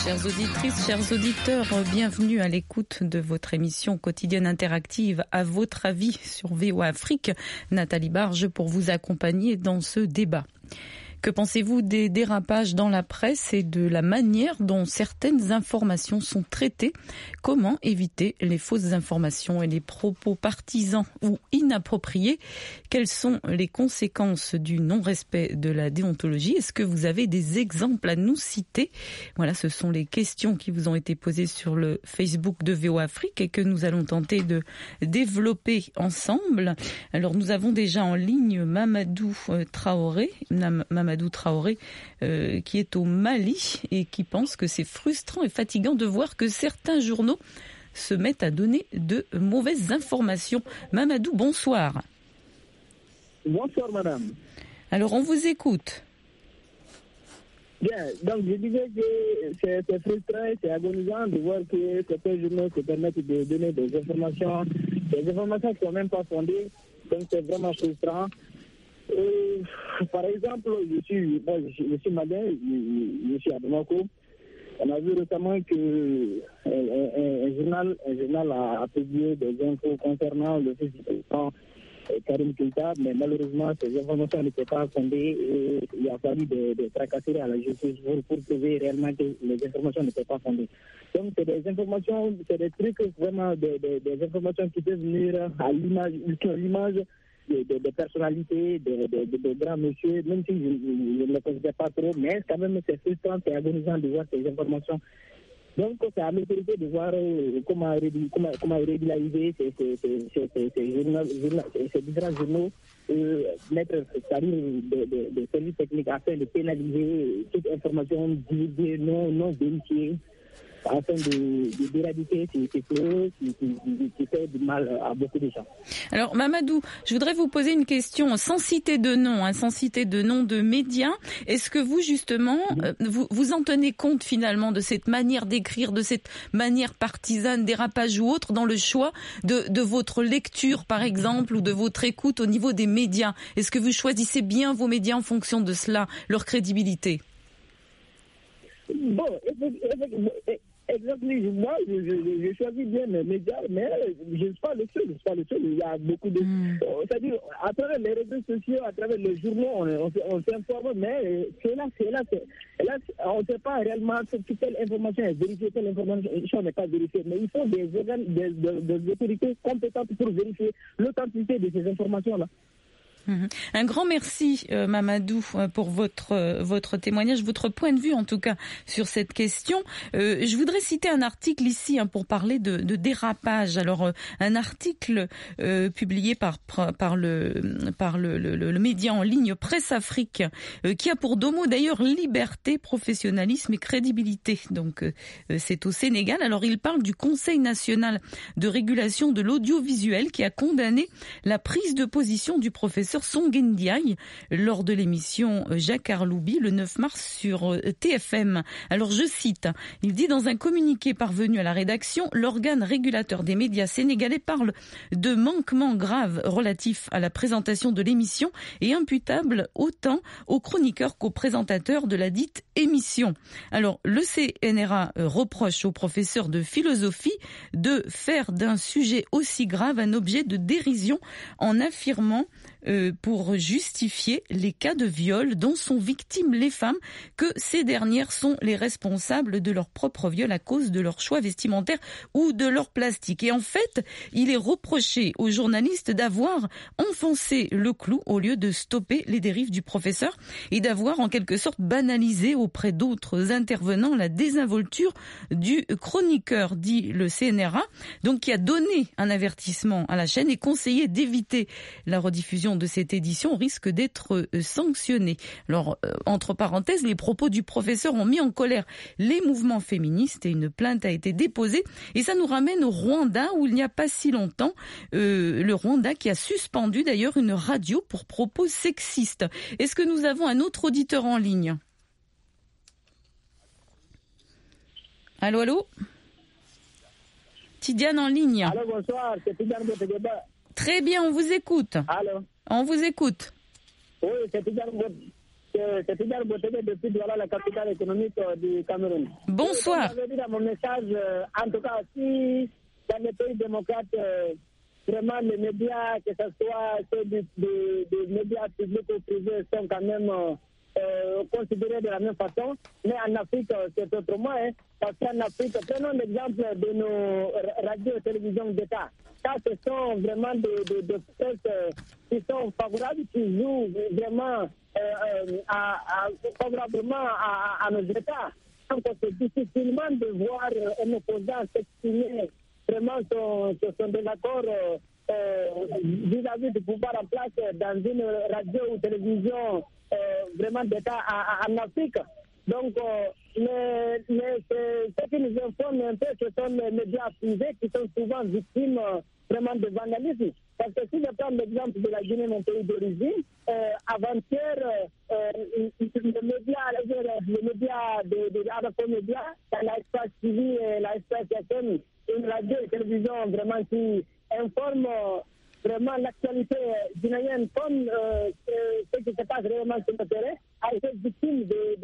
Chères auditrices, chers auditeurs, bienvenue à l'écoute de votre émission quotidienne interactive À votre avis sur VOA Afrique. Nathalie Barge pour vous accompagner dans ce débat. Que pensez-vous des dérapages dans la presse et de la manière dont certaines informations sont traitées ? Comment éviter les fausses informations et les propos partisans ou inappropriés ? Quelles sont les conséquences du non-respect de la déontologie ? Est-ce que vous avez des exemples à nous citer ? Voilà, ce sont les questions qui vous ont été posées sur le Facebook de VOA Afrique et que nous allons tenter de développer ensemble. Alors, nous avons déjà en ligne Mamadou Traoré, qui est au Mali et qui pense que c'est frustrant et fatigant de voir que certains journaux se mettent à donner de mauvaises informations. Mamadou, bonsoir. Bonsoir, madame. Alors, on vous écoute. Bien, donc je disais que c'est frustrant et c'est agonisant de voir que certains journaux se permettent de donner des informations qui ne sont même pas fondées, donc c'est vraiment frustrant. Par exemple, je suis malien, je suis à Bamako. On a vu récemment que un journal a publié des infos concernant le fils du président Karim Keïta, mais malheureusement, ces informations n'étaient pas fondées et il a fallu des tracasseries à la justice pour prouver réellement que les informations n'étaient pas fondées. Donc, c'est des informations, c'est des trucs vraiment, des informations qui peuvent venir à l'image de personnalités, de grands monsieur, même si je ne le considère pas trop, mais quand même c'est frustrant, c'est agonisant de voir ces informations. Donc c'est à l'autorité de voir comment régulariser ces différents journaux, mettre des services techniques afin de pénaliser toute information divulguée, non vérifiée, afin d'éradiquer ces fléaux qui fait du mal à beaucoup de gens. Alors Mamadou, je voudrais vous poser une question sans citer de nom, de médias. Est-ce que vous justement, vous en tenez compte finalement de cette manière d'écrire, de cette manière partisane, dérapage ou autre, dans le choix de votre lecture par exemple ou de votre écoute au niveau des médias ? Est-ce que vous choisissez bien vos médias en fonction de cela, leur crédibilité ? Bon, exactement. Moi, je choisis bien mes médias, mais je ne suis pas le seul. Il y a beaucoup de... C'est-à-dire, à travers les réseaux sociaux, à travers les journaux, on s'informe, mais c'est là, on ne sait pas réellement si telle information est vérifiée, telle information n'est pas vérifiée. Mais il faut des organes, des autorités compétentes pour vérifier l'authenticité de ces informations-là. Un grand merci Mamadou pour votre témoignage, votre point de vue en tout cas sur cette question. Je voudrais citer un article ici pour parler de dérapage. Alors un article publié par le média en ligne Presse Afrique qui a pour deux mots d'ailleurs liberté, professionnalisme et crédibilité. Donc c'est au Sénégal. Alors il parle du Conseil national de régulation de l'audiovisuel qui a condamné la prise de position du professeur Songué Ndiaye lors de l'émission Jacques Arloubi le 9 mars sur TFM. Alors je cite, il dit dans un communiqué parvenu à la rédaction, l'organe régulateur des médias sénégalais parle de manquements graves relatifs à la présentation de l'émission et imputables autant aux chroniqueurs qu'aux présentateurs de la dite émission. Alors le CNRA reproche au professeur de philosophie de faire d'un sujet aussi grave un objet de dérision en affirmant pour justifier les cas de viol dont sont victimes les femmes, que ces dernières sont les responsables de leur propre viol à cause de leur choix vestimentaire ou de leur plastique. Et en fait, il est reproché aux journalistes d'avoir enfoncé le clou au lieu de stopper les dérives du professeur et d'avoir en quelque sorte banalisé auprès d'autres intervenants la désinvolture du chroniqueur, dit le CNRA, donc qui a donné un avertissement à la chaîne et conseillé d'éviter la rediffusion de cette édition risque d'être sanctionné. Alors, entre parenthèses, les propos du professeur ont mis en colère les mouvements féministes et une plainte a été déposée. Et ça nous ramène au Rwanda où il n'y a pas si longtemps, le Rwanda qui a suspendu d'ailleurs une radio pour propos sexistes. Est-ce que nous avons un autre auditeur en ligne ? Allô ? Tidiane en ligne. Allô, bonsoir, c'est Tidiane Bottegeba. Très bien, on vous écoute. Allô ? On vous écoute. Oui, c'est Tidiane Bottegeba. c'est Tidjane Botebe depuis Douala, la capitale économique du Cameroun. Bonsoir. J'avais dit dans mon message, en tout cas, si dans les pays démocrates, vraiment les médias, que ce soit ceux des médias publics ou privés, sont quand même considérés de la même façon. Mais en Afrique, c'est autrement. Parce qu'en Afrique, prenons l'exemple de nos radios et télévisions d'État. Ça, ce sont vraiment des presse qui sont favorables, qui jouent vraiment favorablement à nos États. Donc, c'est difficilement de voir un opposant s'exprimer vraiment son désaccord vis-à-vis du pouvoir en place dans une radio ou télévision vraiment d'État en Afrique. Donc, ce qui nous informe un peu, ce sont les médias privés qui sont souvent victimes vraiment de vandalisme. Parce que si je prends l'exemple de la Guinée, mon pays d'origine, avant-hier, le média de Arapo-Média, la Espace TV et la Espace FM, une radio et télévision vraiment qui informe vraiment l'actualité guinéenne comme ce qui se passe réellement sur le terrain, a été victime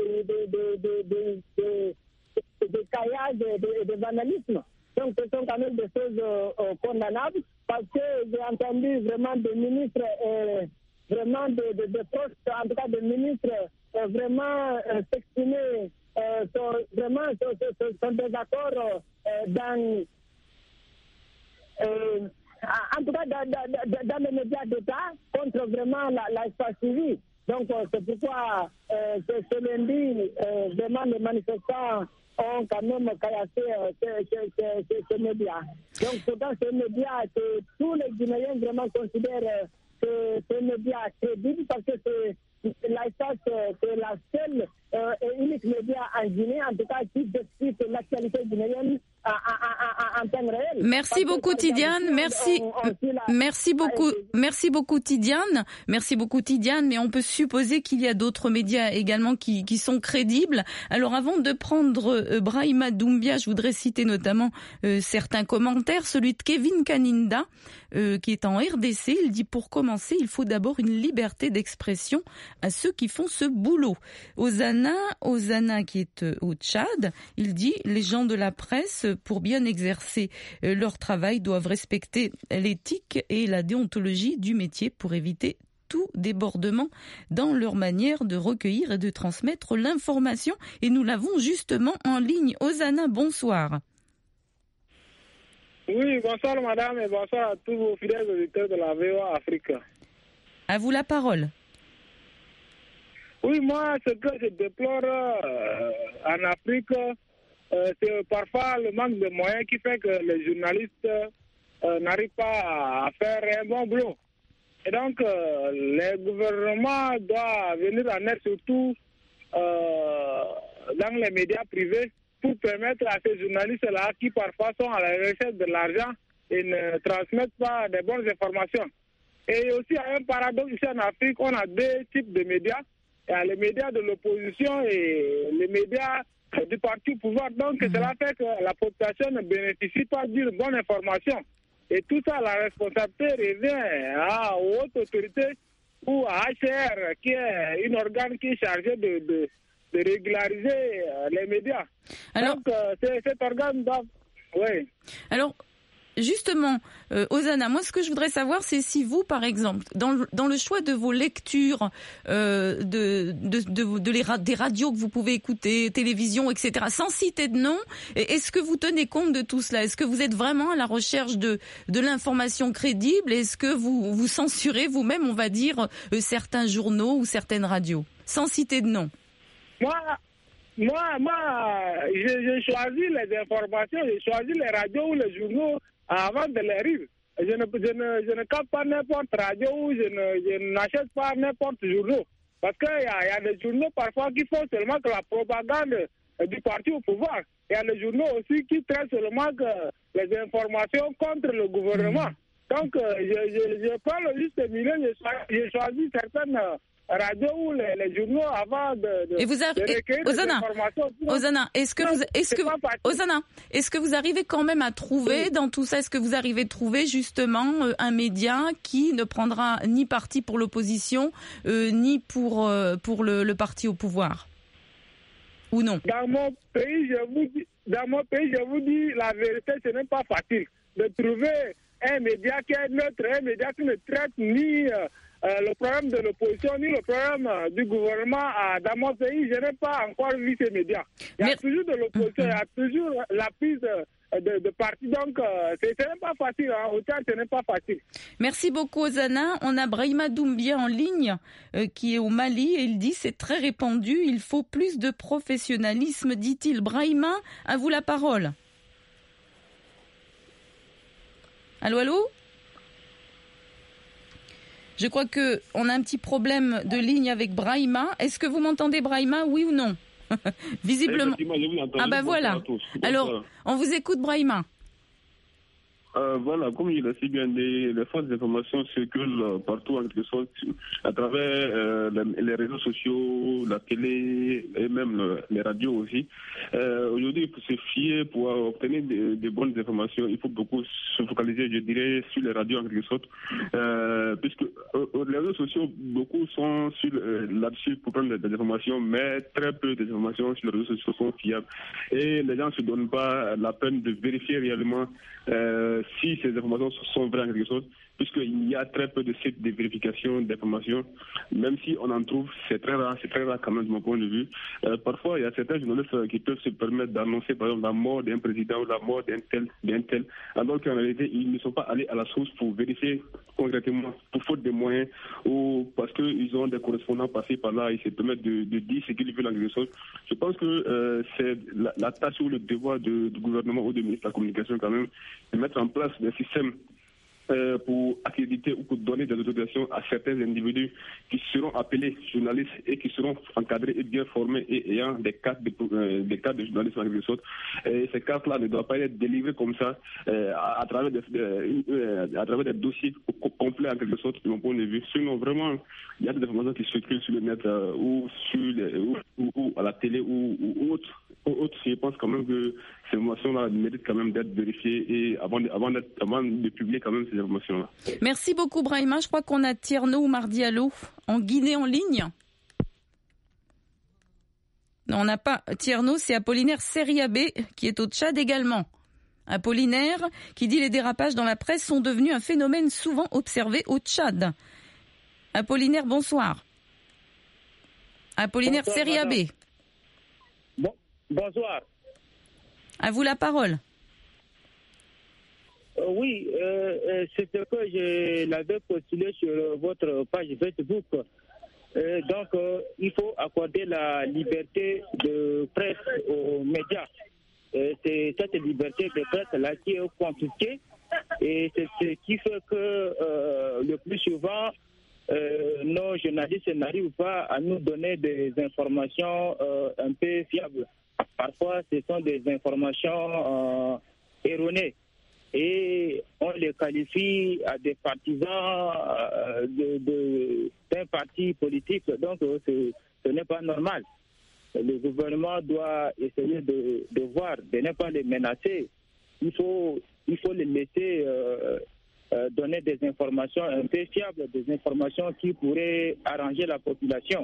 de caillages et de vandalisme. Donc, ce sont quand même des choses condamnables parce que j'ai entendu vraiment des ministres, vraiment des postes, en tout cas des ministres, vraiment s'exprimer vraiment son désaccord en tout cas dans les médias d'État contre vraiment l'espace civil. Donc, c'est pourquoi ce lundi, vraiment les manifestants ont quand même caillassé ces médias. Donc, pourtant, ces médias que tous les Guinéens vraiment considèrent que ces médias crédibles parce que c'est la seule et unique média en Guinée, en tout cas, qui décrit l'actualité guinéenne en temps réel. Merci beaucoup, Tidjane. Merci beaucoup, Tidjane. Merci beaucoup, Tidjane. Mais on peut supposer qu'il y a d'autres médias également qui sont crédibles. Alors, avant de prendre Brahima Doumbia, je voudrais citer notamment certains commentaires. Celui de Kevin Kaninda, qui est en RDC. Il dit, pour commencer, il faut d'abord une liberté d'expression à ceux qui font ce boulot. Ozana qui est au Tchad, il dit, les gens de la presse, pour bien exercer leur travail, doivent respecter l'éthique et la déontologie du métier pour éviter tout débordement dans leur manière de recueillir et de transmettre l'information. Et nous l'avons justement en ligne. Ozana, bonsoir. Oui, bonsoir madame et bonsoir à tous vos fidèles auditeurs de la VOA Afrique. À vous la parole. Oui, moi, ce que je déplore en Afrique, c'est parfois le manque de moyens qui fait que les journalistes n'arrivent pas à faire un bon boulot. Et donc, les gouvernements doivent venir en aide surtout dans les médias privés pour permettre à ces journalistes-là qui parfois sont à la recherche de l'argent et ne transmettent pas de bonnes informations. Et aussi, il y a un paradoxe ici en Afrique, on a deux types de médias. Il y a les médias de l'opposition et les médias du parti au pouvoir. Donc, cela fait que la population ne bénéficie pas d'une bonne information. Et tout ça, la responsabilité revient aux hautes autorités ou à HCR, qui est un organe qui est chargé de régulariser les médias. Alors, donc, cet organe doit... Oui. Alors, justement, Ozana, moi ce que je voudrais savoir, c'est si vous, par exemple, dans le choix de vos lectures, des radios que vous pouvez écouter, télévision, etc., sans citer de nom, est-ce que vous tenez compte de tout cela? Est-ce que vous êtes vraiment à la recherche de l'information crédible? Est-ce que vous censurez vous-même, on va dire, certains journaux ou certaines radios, sans citer de nom? Moi, j'ai choisi les informations, j'ai choisi les radios ou les journaux avant de les lire. Je ne capte pas n'importe radio ou je n'achète pas n'importe journaux. Parce qu'il y a des journaux parfois qui font seulement que la propagande du parti au pouvoir. Il y a des journaux aussi qui traitent seulement que les informations contre le gouvernement. Donc, je prends le juste milieu, j'ai choisi certaines radios ou les journaux avant de recueillir des informations. Ozana, est-ce que vous arrivez quand même à trouver dans tout ça, est-ce que vous arrivez à trouver justement un média qui ne prendra ni parti pour l'opposition, ni pour le parti au pouvoir? Ou non? Dans mon pays, je vous dis la vérité, ce n'est pas facile de trouver un média qui est neutre, un média qui ne traite ni le problème de l'opposition, ni le problème du gouvernement. Dans mon pays, je n'ai pas encore vu ces médias. Il y a toujours de l'opposition, il y a toujours la prise de parti. Donc, ce n'est pas facile. Au Tchad, ce n'est pas facile. Merci beaucoup, Ozana. On a Brahima Doumbia en ligne, qui est au Mali, et il dit c'est très répandu. Il faut plus de professionnalisme, dit-il. Brahima, à vous la parole. Allô, allô? Je crois qu'on a un petit problème de ligne avec Brahima. Est-ce que vous m'entendez, Brahima, oui ou non? Visiblement. Ah ben voilà. Alors, on vous écoute, Brahima. Voilà, comme il a si bien dit, les fausses informations circulent partout en quelque sorte, à travers les réseaux sociaux, la télé et même les radios aussi. Aujourd'hui, pour se fier, pour obtenir de bonnes informations, il faut beaucoup se focaliser, je dirais, sur les radios en quelque sorte, puisque les réseaux sociaux, beaucoup sont là-dessus pour prendre des informations, mais très peu d'informations sur les réseaux sociaux sont fiables. Et les gens ne se donnent pas la peine de vérifier réellement si ces informations sont vraies en quelque sorte, puisqu'il y a très peu de sites de vérification d'informations, même si on en trouve, c'est très rare quand même de mon point de vue. Parfois, il y a certains journalistes qui peuvent se permettre d'annoncer par exemple la mort d'un président ou la mort d'un tel, alors qu'en réalité, ils ne sont pas allés à la source pour vérifier concrètement, pour faute de moyens, ou parce qu'ils ont des correspondants passés par là, ils se permettent de dire ce qu'ils veulent en quelque sorte. Je pense que c'est la tâche ou le devoir du gouvernement ou du ministre de la Communication quand même, de mettre en place des systèmes pour accréditer ou pour donner des autorisations à certains individus qui seront appelés journalistes et qui seront encadrés et bien formés et ayant des cadres de journalisme en quelque sorte. Et ces cadres-là ne doivent pas être délivrés comme ça à travers des dossiers complets en quelque sorte de mon point de vue. Sinon vraiment, il y a des informations qui circulent sur le net ou à la télé ou autre. Je pense quand même que ces informations-là méritent quand même d'être vérifiées et avant de publier quand même ces informations-là. Merci beaucoup, Brahima. Je crois qu'on a Tierno Mardialo en Guinée en ligne. Non, on n'a pas Tierno, c'est Apollinaire Seriabé qui est au Tchad également. Apollinaire qui dit les dérapages dans la presse sont devenus un phénomène souvent observé au Tchad. Apollinaire, bonsoir. Apollinaire Seriabé. Bonsoir. À vous la parole. Oui, c'est ce que je l'avais postulé sur votre page Facebook. Donc, il faut accorder la liberté de presse aux médias. C'est cette liberté de presse-là qui est confisquée. Et c'est ce qui fait que le plus souvent, nos journalistes n'arrivent pas à nous donner des informations un peu fiables. Parfois, ce sont des informations erronées et on les qualifie à des partisans d'un parti politique. Donc, ce n'est pas normal. Le gouvernement doit essayer de voir, de ne pas les menacer. Il faut les laisser donner des informations un peu fiables, des informations qui pourraient arranger la population.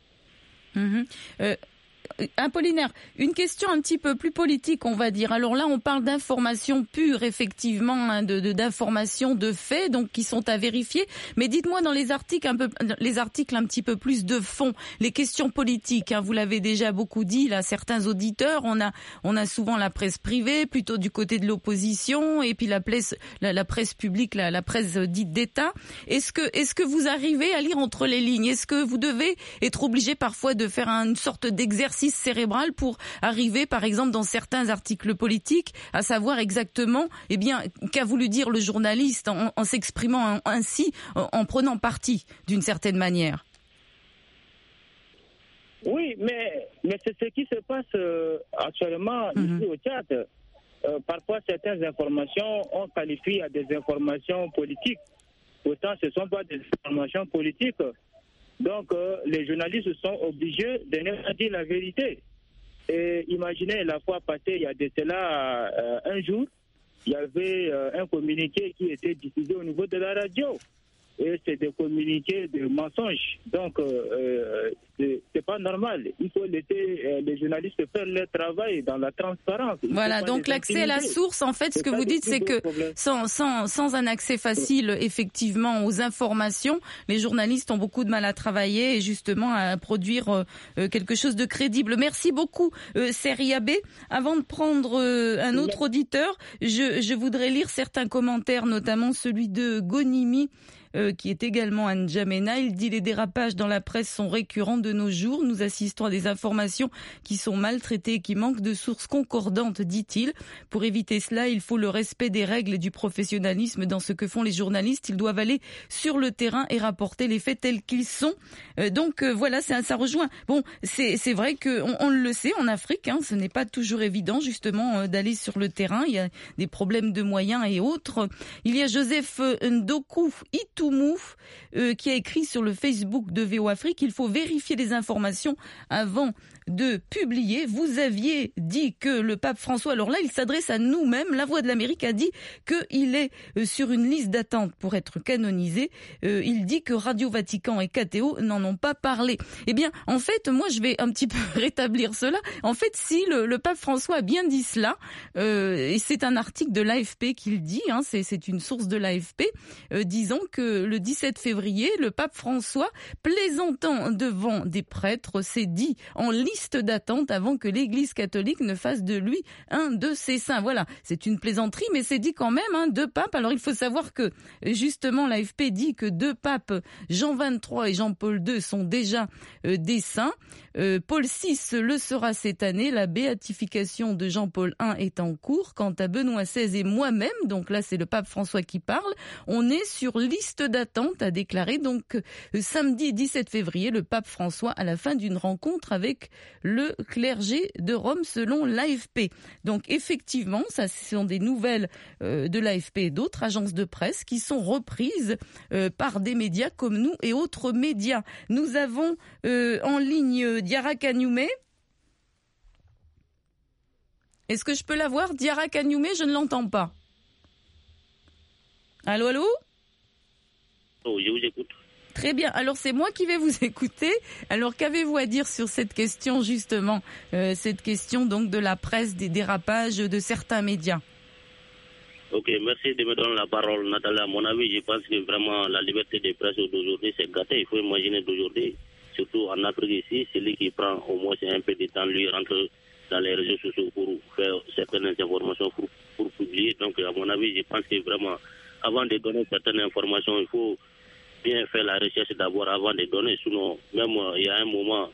Apollinaire, une question un petit peu plus politique, on va dire. Alors là, on parle d'informations pures, effectivement, d'informations de faits, donc qui sont à vérifier. Mais dites-moi dans les articles un petit peu plus de fond, les questions politiques. Vous l'avez déjà beaucoup dit, là, certains auditeurs, on a souvent la presse privée, plutôt du côté de l'opposition, et puis la presse publique, la presse dite d'État. Est-ce que vous arrivez à lire entre les lignes? Est-ce que vous devez être obligé parfois de faire une sorte d'exercice cérébral pour arriver, par exemple, dans certains articles politiques, à savoir exactement, qu'a voulu dire le journaliste en s'exprimant ainsi, en prenant parti d'une certaine manière? Oui, mais c'est ce qui se passe actuellement ici au Tchad. Parfois, certaines informations, on qualifie à des informations politiques. Pourtant, ce ne sont pas des informations politiques. Donc, les journalistes sont obligés de ne pas dire la vérité. Et imaginez, la fois passée, il y a de cela un jour, il y avait un communiqué qui était diffusé au niveau de la radio. Et c'est des communiqués de mensonges. Donc, c'est pas normal. Il faut laisser les journalistes faire leur travail dans la transparence. Voilà, donc l'accès à la source, en fait, ce que vous dites, c'est que sans un accès facile, effectivement, aux informations, les journalistes ont beaucoup de mal à travailler et justement à produire quelque chose de crédible. Merci beaucoup, Seriabé. Avant de prendre un autre auditeur, je voudrais lire certains commentaires, notamment celui de Gonimi, qui est également à N'Djamena. Il dit: les dérapages dans la presse sont récurrents de nos jours. Nous assistons à des informations qui sont maltraitées et qui manquent de sources concordantes, dit-il. Pour éviter cela, il faut le respect des règles et du professionnalisme dans ce que font les journalistes. Ils doivent aller sur le terrain et rapporter les faits tels qu'ils sont. Donc voilà, ça rejoint. Bon, c'est vrai qu'on le sait en Afrique, hein, ce n'est pas toujours évident justement d'aller sur le terrain. Il y a des problèmes de moyens et autres. Il y a Joseph Ndokou Itoumou qui a écrit sur le Facebook de VO Afrique: il faut vérifier les informations avant de publier. Vous aviez dit que le pape François, alors là il s'adresse à nous-mêmes, La Voix de l'Amérique a dit qu'il est sur une liste d'attente pour être canonisé. Il dit que Radio Vatican et KTO n'en ont pas parlé. Eh bien, en fait, moi je vais un petit peu rétablir cela. En fait, si le pape François a bien dit cela, et c'est un article de l'AFP qu'il dit, hein, c'est une source de l'AFP, disant que le 17 février, le pape François, plaisantant devant des prêtres, s'est dit en liste d'attente avant que l'Église catholique ne fasse de lui un de ses saints. Voilà, c'est une plaisanterie, mais c'est dit quand même, hein, 2 papes. Alors il faut savoir que justement l'AFP dit que 2 papes, Jean XXIII et Jean-Paul II, sont déjà des saints. Paul VI le sera cette année. La béatification de Jean-Paul I est en cours. Quant à Benoît XVI et moi-même, donc là c'est le pape François qui parle, on est sur liste d'attente, a déclaré donc samedi 17 février le pape François à la fin d'une rencontre avec le clergé de Rome, selon l'AFP. Donc effectivement, ça ce sont des nouvelles de l'AFP et d'autres agences de presse qui sont reprises par des médias comme nous et autres médias. Nous avons en ligne Diarra Kanyoumé. Est-ce que je peux la voir, Diarra Kanyoumé? Je ne l'entends pas. Allô, allô? Oh, je vous écoute. Très bien. Alors, c'est moi qui vais vous écouter. Alors, qu'avez-vous à dire sur cette question, justement, cette question donc de la presse, des dérapages de certains médias? Ok, merci de me donner la parole, Nathalie. À mon avis, je pense que vraiment la liberté de presse d'aujourd'hui, c'est gâté. Il faut imaginer d'aujourd'hui, surtout en Afrique ici, celui qui prend au moins un peu de temps, lui, rentre dans les réseaux sociaux pour faire certaines informations, pour publier. Donc, à mon avis, je pense que vraiment, avant de donner certaines informations, il faut bien faire la recherche d'abord avant de donner. Sinon, même il y a un moment,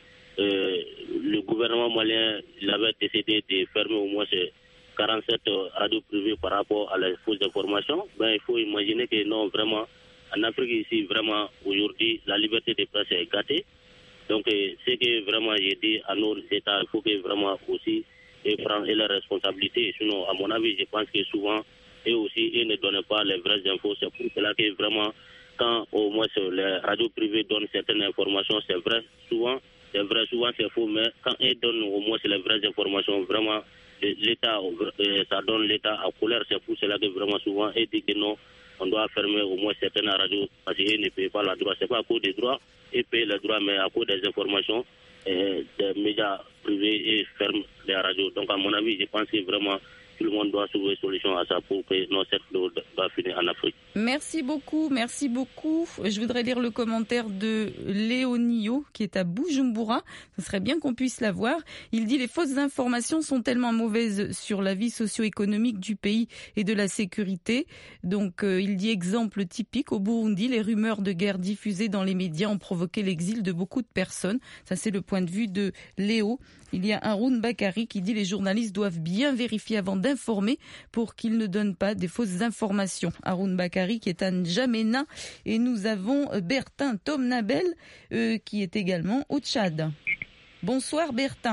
le gouvernement malien il avait décidé de fermer au moins 47 radios privées par rapport à les fausses informations. Ben, il faut imaginer que non, vraiment, en Afrique ici, vraiment, aujourd'hui, la liberté de presse est gâtée. Donc, c'est que vraiment, j'ai dit à nos États, il faut que vraiment aussi prendre leurs responsabilités. Sinon, à mon avis, je pense que souvent, eux aussi, ils ne donnent pas les vraies infos. C'est pour cela que vraiment, quand au moins les radios privées donnent certaines informations, c'est vrai, souvent c'est faux, mais quand ils donnent au moins les vraies informations, vraiment, l'État, ça donne l'État à colère. C'est pour cela que vraiment souvent, ils disent que non, on doit fermer au moins certaines radios parce qu'ils ne payent pas le droit. C'est pas à cause des droits, ils payent le droit, mais à cause des informations, des médias privés, ils ferment les radios. Donc, à mon avis, je pense que vraiment, tout le monde doit trouver une solution à ça pour que nos cercles doivent finir en Afrique. Merci beaucoup, merci beaucoup. Je voudrais lire le commentaire de Léonio qui est à Bujumbura. Ce serait bien qu'on puisse la voir. Il dit: les fausses informations sont tellement mauvaises sur la vie socio-économique du pays et de la sécurité. Donc il dit exemple typique au Burundi, les rumeurs de guerre diffusées dans les médias ont provoqué l'exil de beaucoup de personnes. Ça c'est le point de vue de Léo. Il y a Haroun Bakari qui dit: les journalistes doivent bien vérifier avant d'informer pour qu'ils ne donnent pas des fausses informations. Haroun Bakari qui est à N'Djamena. Et nous avons Bertin Tomnabel qui est également au Tchad. Bonsoir Bertin.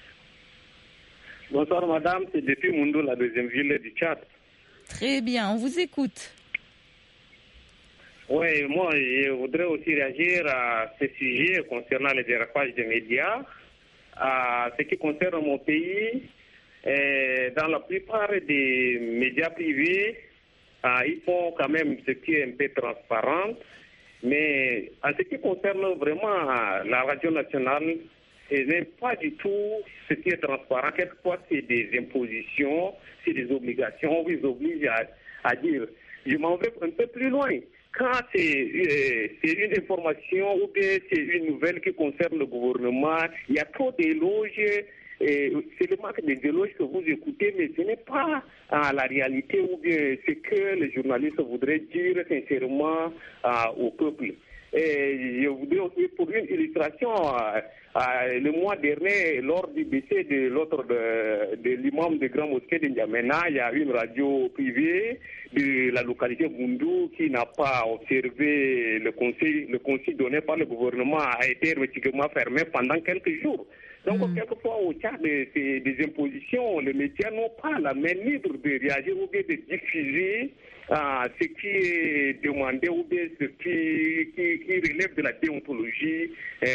Bonsoir madame, c'est depuis Mundo, la deuxième ville du Tchad. Très bien, on vous écoute. Oui, moi, je voudrais aussi réagir à ce sujet concernant les dérapages des médias. À ce qui concerne mon pays, dans la plupart des médias privés, ils font quand même ce qui est un peu transparent. Mais en ce qui concerne vraiment la radio nationale, ce n'est pas du tout ce qui est transparent. Quelquefois, c'est des impositions, c'est des obligations. On vous oblige à dire. Je m'en vais un peu plus loin. Quand c'est une information ou bien c'est une nouvelle qui concerne le gouvernement, il y a trop d'éloges. C'est le manque des éloges que vous écoutez, mais ce n'est pas la réalité ou bien ce que les journalistes voudraient dire sincèrement au peuple. Et je voudrais aussi, pour une illustration, le mois dernier, lors du décès de l'autre de l'imam de Grand Mosquée de N'Djamena, il y a une radio privée de la localité Boundou qui n'a pas observé le conseil donné par le gouvernement a été hermétiquement fermé pendant quelques jours. Donc, quelquefois, au cas des impositions, les médias n'ont pas la main libre de réagir ou bien de diffuser ce qui est demandé ou bien ce qui relève de la déontologie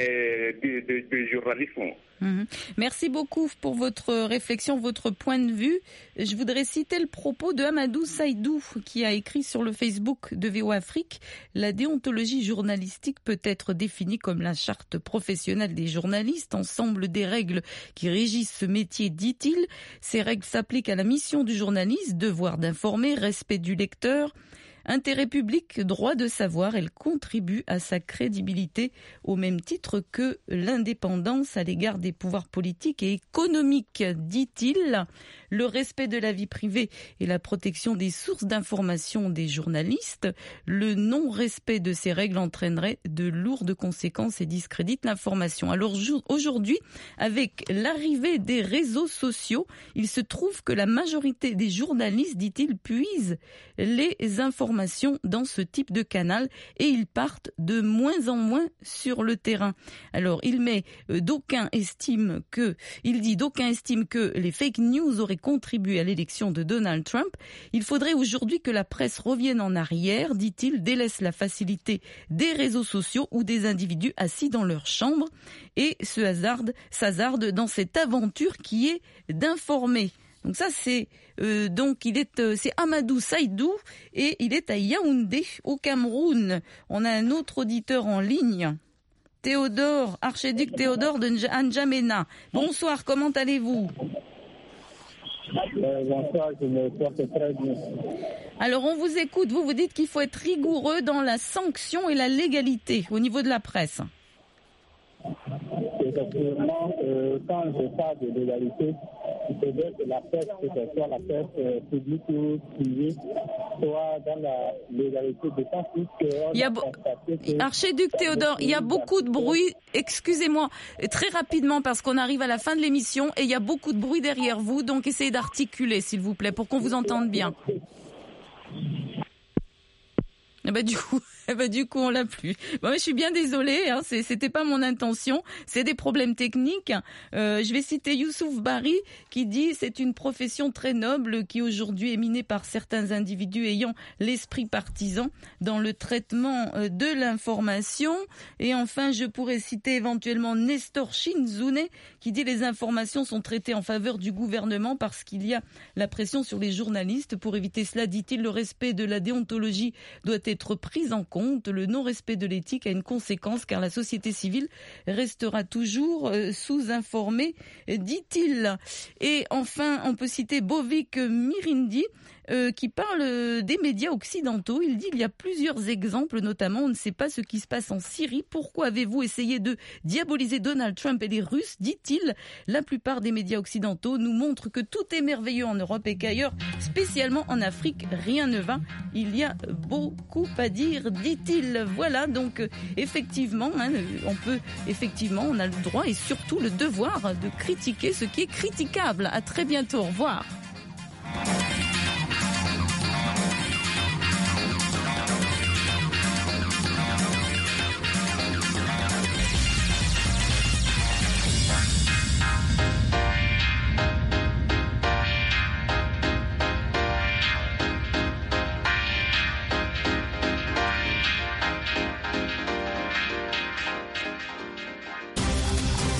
du journalisme. Merci beaucoup pour votre réflexion, votre point de vue. Je voudrais citer le propos de Amadou Saïdou qui a écrit sur le Facebook de VOA Afrique. La déontologie journalistique peut être définie comme la charte professionnelle des journalistes, ensemble des règles qui régissent ce métier, dit-il. Ces règles s'appliquent à la mission du journaliste, devoir d'informer, respect du lecteur, intérêt public, droit de savoir. Elle contribue à sa crédibilité au même titre que l'indépendance à l'égard des pouvoirs politiques et économiques, dit-il. Le respect de la vie privée et la protection des sources d'information des journalistes. Le non-respect de ces règles entraînerait de lourdes conséquences et discrédite l'information. Alors aujourd'hui, avec l'arrivée des réseaux sociaux, il se trouve que la majorité des journalistes, dit-il, puisent les informations dans ce type de canal et ils partent de moins en moins sur le terrain. Alors d'aucuns estiment que les fake news auraient contribué à l'élection de Donald Trump. Il faudrait aujourd'hui que la presse revienne en arrière, dit-il, délaisse la facilité des réseaux sociaux ou des individus assis dans leur chambre et s'hasarde dans cette aventure qui est d'informer. Donc ça c'est c'est Amadou Saïdou et il est à Yaoundé au Cameroun. On a un autre auditeur en ligne. Théodore, archiduc Théodore de N'Djamena. Bonsoir, comment allez-vous? Bonsoir, je me porte très bien. Alors on vous écoute, vous dites qu'il faut être rigoureux dans la sanction et la légalité au niveau de la presse. Effectivement, quand je parle de légalité, il faudrait que la presse, que ce soit la presse publique ou privée, soit dans la légalité de temps plus Archiduc Théodore, il y a beaucoup de bruit, excusez-moi, très rapidement parce qu'on arrive à la fin de l'émission et il y a beaucoup de bruit derrière vous, donc essayez d'articuler s'il vous plaît pour qu'on vous entende bien. Du coup, on l'a plus. Bon, je suis bien désolée, c'était pas mon intention, c'est des problèmes techniques. Je vais citer Youssouf Bari qui dit c'est une profession très noble qui aujourd'hui est minée par certains individus ayant l'esprit partisan dans le traitement de l'information. Et enfin, je pourrais citer éventuellement Nestor Shinzune qui dit les informations sont traitées en faveur du gouvernement parce qu'il y a la pression sur les journalistes. Pour éviter cela, dit-il, le respect de la déontologie doit être pris en compte. Le non-respect de l'éthique a une conséquence car la société civile restera toujours sous-informée, dit-il. Et enfin, on peut citer Bovik Mirindi qui parle des médias occidentaux. Il dit il y a plusieurs exemples, notamment on ne sait pas ce qui se passe en Syrie. Pourquoi avez-vous essayé de diaboliser Donald Trump et les Russes, dit-il. La plupart des médias occidentaux nous montrent que tout est merveilleux en Europe et qu'ailleurs, spécialement en Afrique, rien ne va. Il y a beaucoup à dire, dit-il. Voilà, donc effectivement, on a le droit et surtout le devoir de critiquer ce qui est critiquable. À très bientôt, au revoir.